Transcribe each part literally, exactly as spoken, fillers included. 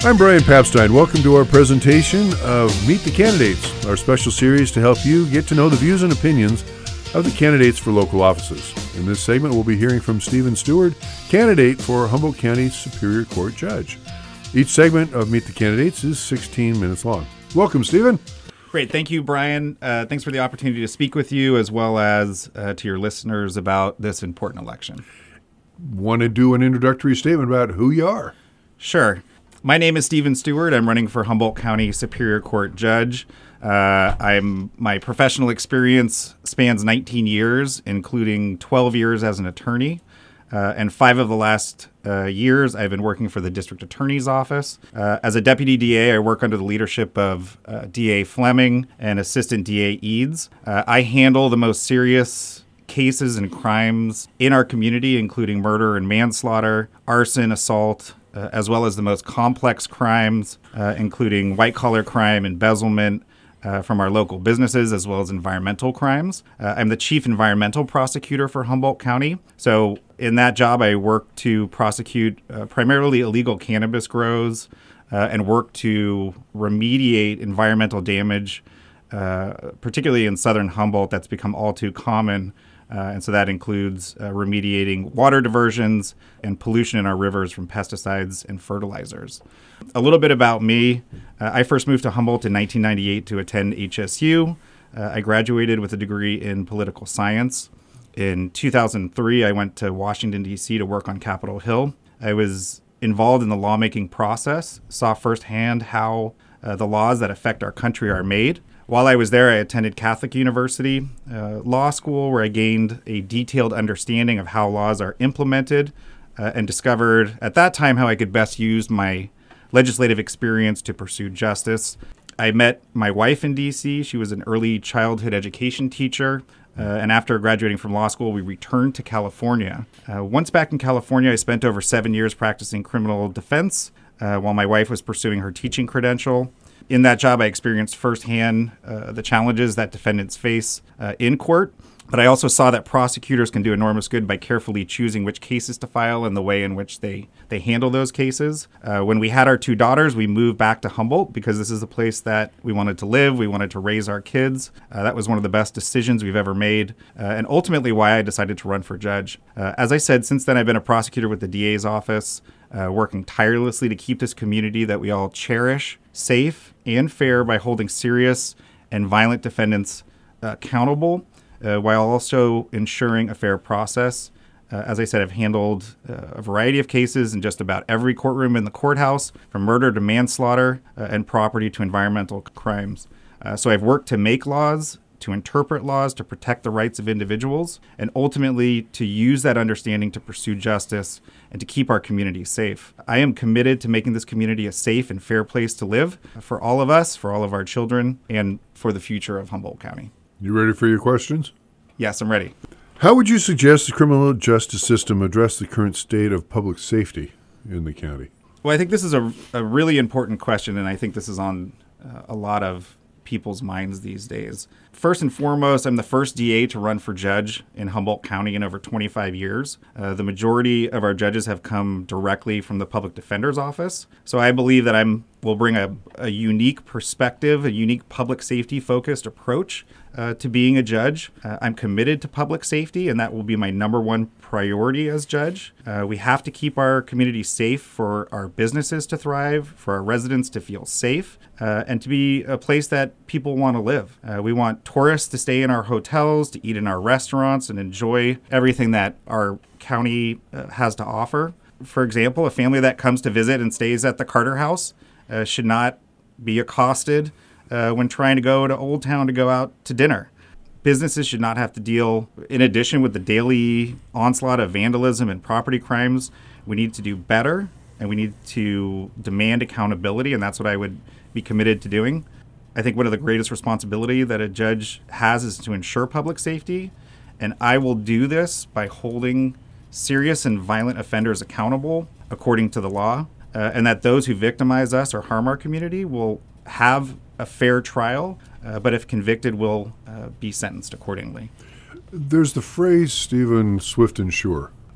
I'm Brian Papstein. Welcome to our presentation of Meet the Candidates, our special series to help you get to know the views and opinions of the candidates for local offices. In this segment, we'll be hearing from Stephen Stewart, candidate for Humboldt County Superior Court Judge. Each segment of Meet the Candidates is sixteen minutes long. Welcome, Stephen. Great. Thank you, Brian. Uh, thanks for the opportunity to speak with you as well as uh, to your listeners about this important election. Want to do an introductory statement about who you are? Sure. My name is Stephen Stewart. I'm running for Humboldt County Superior Court Judge. Uh, I'm my professional experience spans nineteen years, including twelve years as an attorney. Uh, and five of the last uh, years, I've been working for the District Attorney's Office. Uh, as a Deputy D A, I work under the leadership of uh, D A Fleming and Assistant D A Eads. Uh, I handle the most serious cases and crimes in our community, including murder and manslaughter, arson, assault, uh, as well as the most complex crimes, uh, including white-collar crime, embezzlement, Uh, from our local businesses, as well as environmental crimes. Uh, I'm the chief environmental prosecutor for Humboldt County. So in that job, I work to prosecute uh, primarily illegal cannabis grows uh, and work to remediate environmental damage, uh, particularly in southern Humboldt. That's become all too common. Uh, and so that includes uh, remediating water diversions and pollution in our rivers from pesticides and fertilizers. A little bit about me. Uh, I first moved to Humboldt in nineteen ninety-eight to attend H S U. Uh, I graduated with a degree in political science. In two thousand three, I went to Washington, D C to work on Capitol Hill. I was involved in the lawmaking process, saw firsthand how uh, the laws that affect our country are made. While I was there, I attended Catholic University uh, Law School, where I gained a detailed understanding of how laws are implemented uh, and discovered at that time how I could best use my legislative experience to pursue justice. I met my wife in D C. She was an early childhood education teacher. Uh, and after graduating from law school, we returned to California. Uh, once back in California, I spent over seven years practicing criminal defense uh, while my wife was pursuing her teaching credential. In that job, I experienced firsthand uh, the challenges that defendants face uh, in court, but I also saw that prosecutors can do enormous good by carefully choosing which cases to file and the way in which they, they handle those cases. Uh, when we had our two daughters, we moved back to Humboldt because this is a place that we wanted to live. We wanted to raise our kids. Uh, that was one of the best decisions we've ever made, uh, and ultimately why I decided to run for judge. Uh, as I said, since then, I've been a prosecutor with the D A's office, uh, working tirelessly to keep this community that we all cherish safe and fair by holding serious and violent defendants uh, accountable, uh, while also ensuring a fair process. Uh, as I said, I've handled uh, a variety of cases in just about every courtroom in the courthouse, from murder to manslaughter uh, and property to environmental crimes. Uh, so I've worked to make laws, to interpret laws, to protect the rights of individuals, and ultimately to use that understanding to pursue justice and to keep our community safe. I am committed to making this community a safe and fair place to live for all of us, for all of our children, and for the future of Humboldt County. You ready for your questions? Yes, I'm ready. How would you suggest the criminal justice system address the current state of public safety in the county? Well, I think this is a, a really important question, and I think this is on uh, a lot of people's minds these days. First and foremost, I'm the first D A to run for judge in Humboldt County in over twenty-five years. Uh, the majority of our judges have come directly from the Public Defender's Office. So I believe that I'm will bring a, a unique perspective, a unique public safety focused approach uh, to being a judge. Uh, I'm committed to public safety, and that will be my number one priority as judge. Uh, we have to keep our community safe for our businesses to thrive, for our residents to feel safe, uh, and to be a place that people want to live. Uh, we want tourists to stay in our hotels, to eat in our restaurants, and enjoy everything that our county uh, has to offer. For example, a family that comes to visit and stays at the Carter House uh, should not be accosted uh, when trying to go to Old Town to go out to dinner. Businesses should not have to deal, in addition with the daily onslaught of vandalism and property crimes. We need to do better, and we need to demand accountability, and that's what I would be committed to doing. I think one of the greatest responsibility that a judge has is to ensure public safety, and I will do this by holding serious and violent offenders accountable according to the law, uh, and that those who victimize us or harm our community will have a fair trial, uh, but if convicted, will uh, be sentenced accordingly. There's the phrase, Stephen, swift and sure.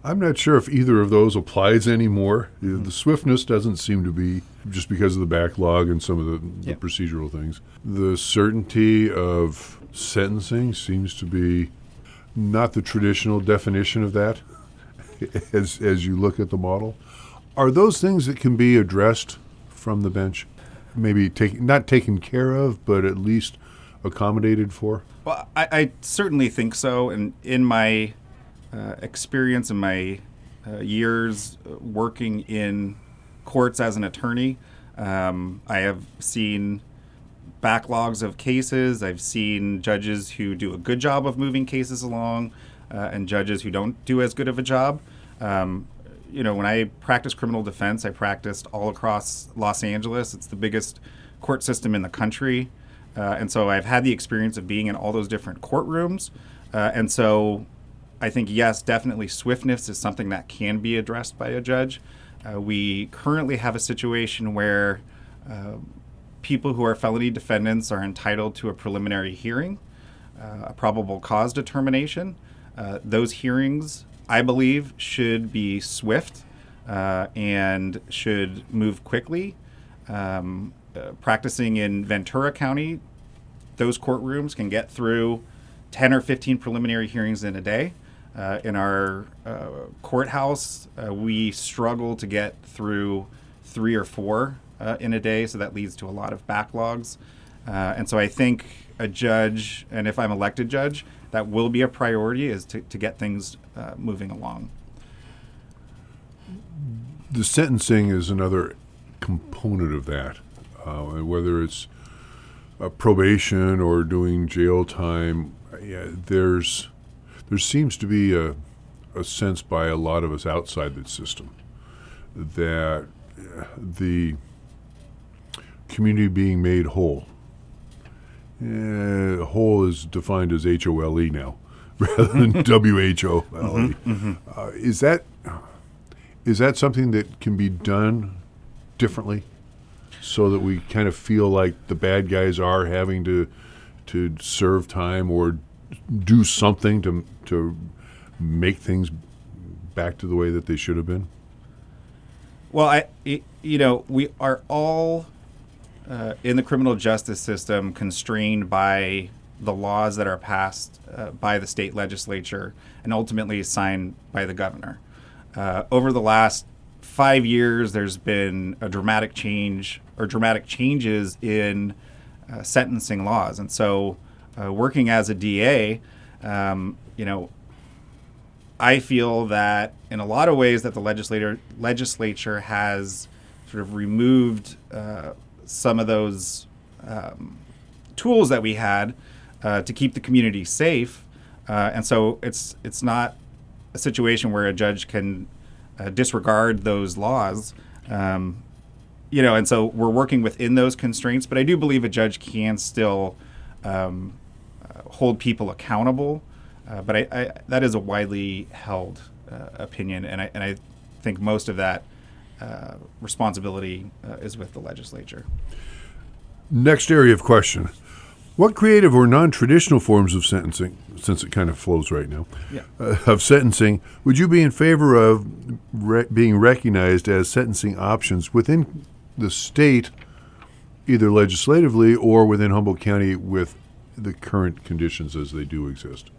I'm not sure if either of those applies anymore. Mm-hmm. The swiftness doesn't seem to be, just because of the backlog and some of the, the yep. procedural things. The certainty of sentencing seems to be not the traditional definition of that as as you look at the model. Are those things that can be addressed from the bench? Maybe take, not taken care of, but at least accommodated for? Well, I, I certainly think so. And in my uh, experience in my uh, years working in courts as an attorney, um, I have seen backlogs of cases. I've seen judges who do a good job of moving cases along uh, and judges who don't do as good of a job. Um, you know, when I practiced criminal defense, I practiced all across Los Angeles. It's the biggest court system in the country. Uh, and so I've had the experience of being in all those different courtrooms. Uh, and so I think, yes, definitely swiftness is something that can be addressed by a judge. Uh, we currently have a situation where uh, people who are felony defendants are entitled to a preliminary hearing, uh, a probable cause determination. Uh, those hearings, I believe, should be swift uh, and should move quickly. Um, uh, practicing in Ventura County, those courtrooms can get through ten or fifteen preliminary hearings in a day. Uh, in our uh, courthouse, uh, we struggle to get through three or four uh, in a day, so that leads to a lot of backlogs. Uh, and so I think a judge, and if I'm elected judge, that will be a priority, is to, to get things uh, moving along. The sentencing is another component of that, uh, whether it's a probation or doing jail time. Yeah, there's there seems to be a, a sense by a lot of us outside the system that the community being made whole. Uh, whole is defined as H O L E now, rather than W H O L E. Mm-hmm, mm-hmm. uh, is that is that something that can be done differently, so that we kind of feel like the bad guys are having to to serve time or do something to to make things back to the way that they should have been? Well, I you know we are all Uh, in the criminal justice system constrained by the laws that are passed uh, by the state legislature and ultimately signed by the governor. Uh, over the last five years, there's been a dramatic change or dramatic changes in uh, sentencing laws. And so uh, working as a D A, um, you know, I feel that in a lot of ways that the legislator legislature has sort of removed uh, some of those um, tools that we had uh, to keep the community safe, uh, and so it's it's not a situation where a judge can uh, disregard those laws, um, you know. And so we're working within those constraints. But I do believe a judge can still um, uh, hold people accountable. Uh, but I, I, that is a widely held uh, opinion, and I and I think most of that Uh, responsibility uh, is with the legislature. Next area of question. What creative or non-traditional forms of sentencing, since it kind of flows right now, yeah. uh, of sentencing, would you be in favor of re- being recognized as sentencing options within the state, either legislatively or within Humboldt County with the current conditions as they do exist?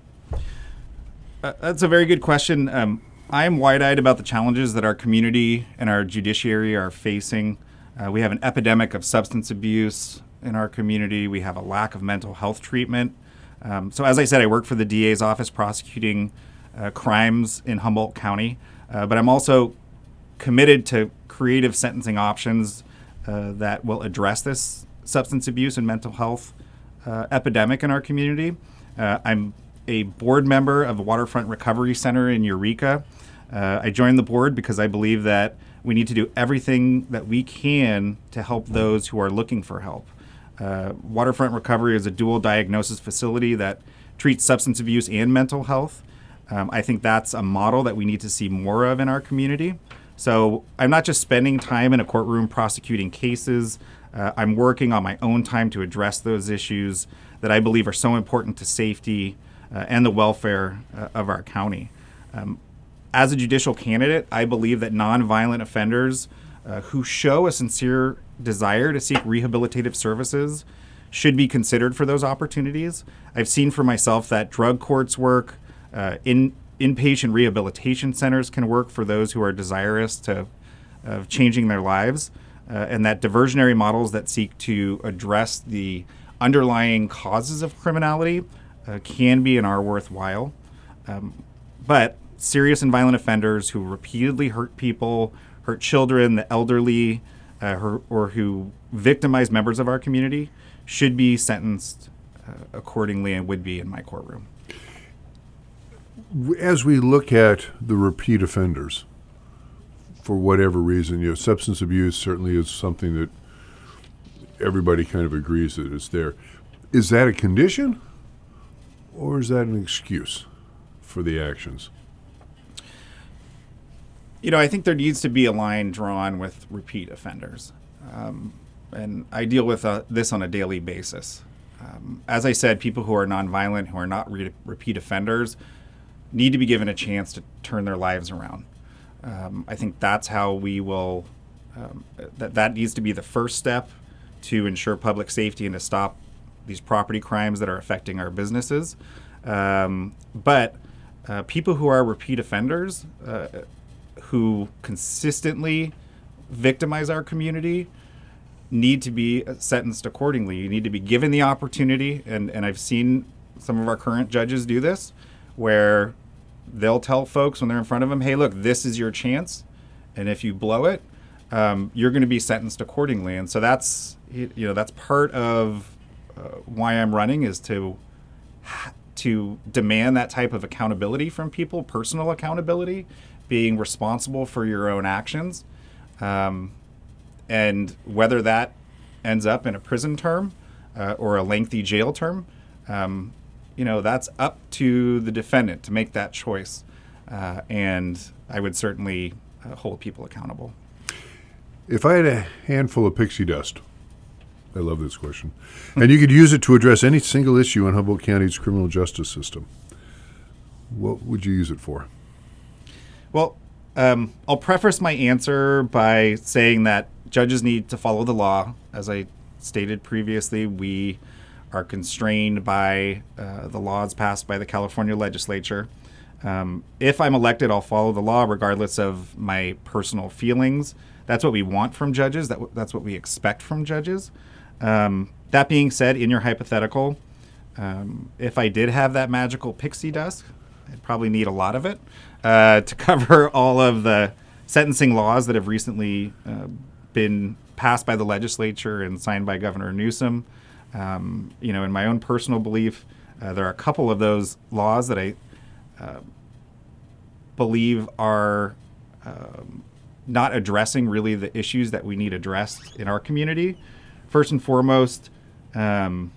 Uh, that's a very good question. Um, I am wide-eyed about the challenges that our community and our judiciary are facing. Uh, we have an epidemic of substance abuse in our community. We have a lack of mental health treatment. Um, so as I said, I work for the D A's office prosecuting uh, crimes in Humboldt County, uh, but I'm also committed to creative sentencing options uh, that will address this substance abuse and mental health uh, epidemic in our community. Uh, I'm a board member of the Waterfront Recovery Center in Eureka. Uh, I joined the board because I believe that we need to do everything that we can to help those who are looking for help. Uh, Waterfront Recovery is a dual diagnosis facility that treats substance abuse and mental health. Um, I think that's a model that we need to see more of in our community. So I'm not just spending time in a courtroom prosecuting cases. Uh, I'm working on my own time to address those issues that I believe are so important to safety uh, and the welfare uh, of our county. Um, as a judicial candidate, I believe that nonviolent offenders uh, who show a sincere desire to seek rehabilitative services should be considered for those opportunities. I've seen for myself that drug courts work, uh, in inpatient rehabilitation centers can work for those who are desirous to of changing their lives, uh, and that diversionary models that seek to address the underlying causes of criminality uh, can be and are worthwhile. Um, but serious and violent offenders who repeatedly hurt people, hurt children, the elderly, uh, or, or who victimize members of our community should be sentenced uh, accordingly and would be in my courtroom. As we look at the repeat offenders, for whatever reason, you know, substance abuse certainly is something that everybody kind of agrees that it's there. Is that a condition, or is that an excuse for the actions? You know, I think there needs to be a line drawn with repeat offenders. Um, and I deal with uh, this on a daily basis. Um, as I said, people who are nonviolent, who are not re- repeat offenders, need to be given a chance to turn their lives around. Um, I think that's how we will, um, that, that needs to be the first step to ensure public safety and to stop these property crimes that are affecting our businesses. Um, but uh, people who are repeat offenders, uh, who consistently victimize our community, need to be sentenced accordingly. You need to be given the opportunity, and, and I've seen some of our current judges do this, where they'll tell folks when they're in front of them, hey, look, this is your chance, and if you blow it, um, you're going to be sentenced accordingly. And so that's, you know, that's part of uh, why I'm running, is to to demand that type of accountability from people, personal accountability, being responsible for your own actions. Um, and whether that ends up in a prison term uh, or a lengthy jail term, um, you know, that's up to the defendant to make that choice. Uh, and I would certainly uh, hold people accountable. If I had a handful of pixie dust, I love this question, and you could use it to address any single issue in Humboldt County's criminal justice system, what would you use it for? Well, um, I'll preface my answer by saying that judges need to follow the law. As I stated previously, we are constrained by uh, the laws passed by the California legislature. Um, if I'm elected, I'll follow the law regardless of my personal feelings. That's what we want from judges. That w- that's what we expect from judges. Um, that being said, in your hypothetical, um, if I did have that magical pixie dust, I'd probably need a lot of it uh, to cover all of the sentencing laws that have recently uh, been passed by the legislature and signed by Governor Newsom. Um, you know, in my own personal belief, uh, there are a couple of those laws that I uh, believe are um, not addressing really the issues that we need addressed in our community. First and foremost, um,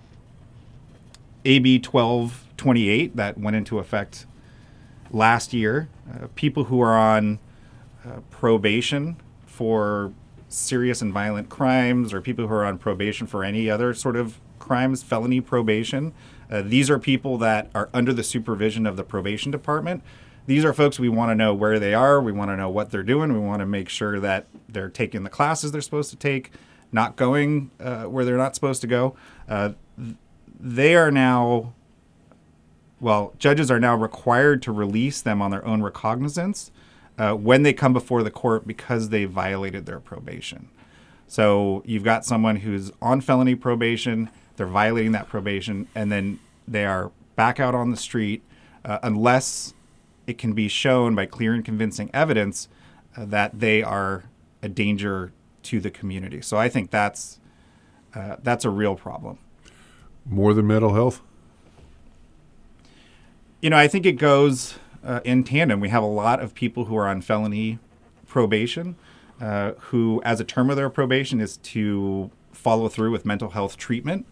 A B twelve twenty-eight that went into effect last year. Uh, people who are on uh, probation for serious and violent crimes, or people who are on probation for any other sort of crimes, felony probation. Uh, these are people that are under the supervision of the probation department. These are folks we want to know where they are. We want to know what they're doing. We want to make sure that they're taking the classes they're supposed to take, not going uh, where they're not supposed to go. Uh, th- they are now, well, judges are now required to release them on their own recognizance uh, when they come before the court because they violated their probation. So you've got someone who's on felony probation, they're violating that probation, and then they are back out on the street uh, unless it can be shown by clear and convincing evidence uh, that they are a danger to the community. So I think that's uh, that's a real problem. More than mental health? You know, I think it goes uh, in tandem. We have a lot of people who are on felony probation uh, who, as a term of their probation, is to follow through with mental health treatment.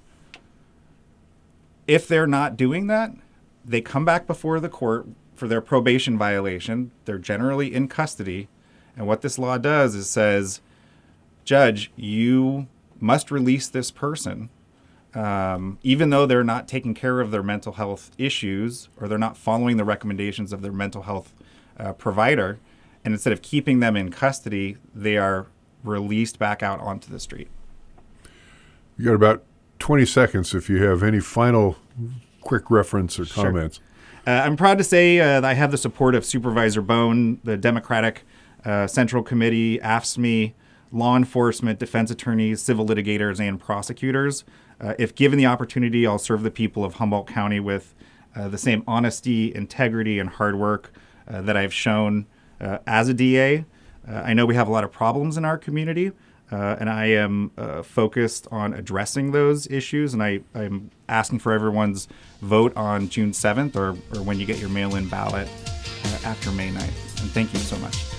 If they're not doing that, they come back before the court for their probation violation. They're generally in custody. And what this law does is says, judge, you must release this person, um, even though they're not taking care of their mental health issues or they're not following the recommendations of their mental health uh, provider. And instead of keeping them in custody, they are released back out onto the street. You got about twenty seconds if you have any final quick reference or comments. Sure. Uh, I'm proud to say uh, that I have the support of Supervisor Bone, the Democratic uh, Central Committee, A F S C M E, law enforcement, defense attorneys, civil litigators, and prosecutors. Uh, if given the opportunity, I'll serve the people of Humboldt County with uh, the same honesty, integrity, and hard work uh, that I've shown uh, as a D A. Uh, I know we have a lot of problems in our community, uh, and I am uh, focused on addressing those issues, and I, I'm asking for everyone's vote on June seventh or, or when you get your mail-in ballot uh, after May ninth. And thank you so much.